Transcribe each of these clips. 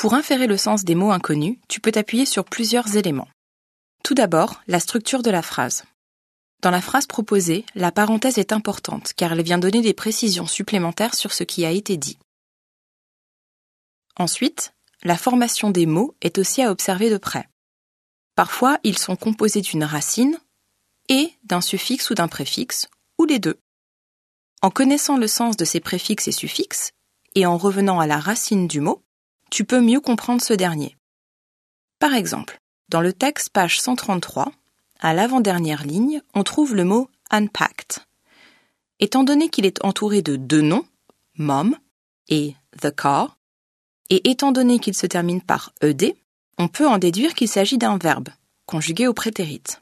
Pour inférer le sens des mots inconnus, tu peux t'appuyer sur plusieurs éléments. Tout d'abord, la structure de la phrase. Dans la phrase proposée, la parenthèse est importante car elle vient donner des précisions supplémentaires sur ce qui a été dit. Ensuite, la formation des mots est aussi à observer de près. Parfois, ils sont composés d'une racine et d'un suffixe ou d'un préfixe, ou les deux. En connaissant le sens de ces préfixes et suffixes, et en revenant à la racine du mot, tu peux mieux comprendre ce dernier. Par exemple, dans le texte page 133, à l'avant-dernière ligne, on trouve le mot « unpacked ». Étant donné qu'il est entouré de deux noms, « mom » et « the car », et étant donné qu'il se termine par « ed », on peut en déduire qu'il s'agit d'un verbe, conjugué au prétérit.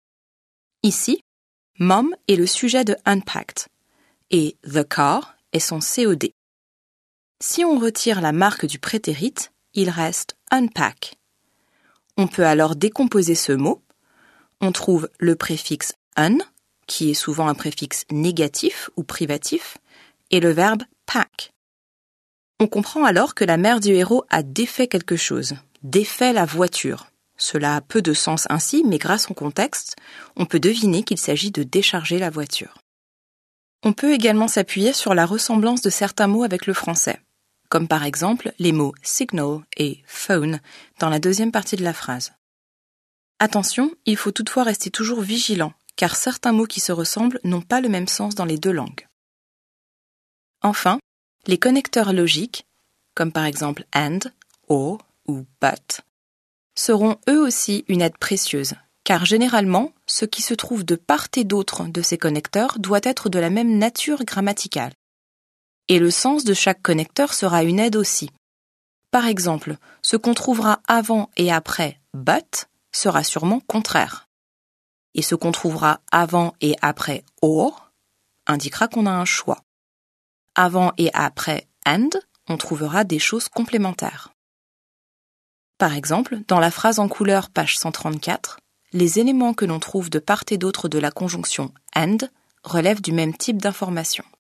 Ici, « mom » est le sujet de « unpacked » et « the car » est son COD. Si on retire la marque du prétérit, il reste « unpack ». On peut alors décomposer ce mot. On trouve le préfixe « un », qui est souvent un préfixe négatif ou privatif, et le verbe « pack ». On comprend alors que la mère du héros a défait quelque chose, défait la voiture. Cela a peu de sens ainsi, mais grâce au contexte, on peut deviner qu'il s'agit de décharger la voiture. On peut également s'appuyer sur la ressemblance de certains mots avec le français, comme par exemple les mots « signal » et « phone » dans la deuxième partie de la phrase. Attention, il faut toutefois rester toujours vigilant, car certains mots qui se ressemblent n'ont pas le même sens dans les deux langues. Enfin, les connecteurs logiques, comme par exemple « and », « or » ou « but », seront eux aussi une aide précieuse, car généralement, ce qui se trouve de part et d'autre de ces connecteurs doit être de la même nature grammaticale. Et le sens de chaque connecteur sera une aide aussi. Par exemple, ce qu'on trouvera avant et après « but » sera sûrement contraire. Et ce qu'on trouvera avant et après « or » indiquera qu'on a un choix. Avant et après « and », on trouvera des choses complémentaires. Par exemple, dans la phrase en couleur page 134, les éléments que l'on trouve de part et d'autre de la conjonction « and » relèvent du même type d'information.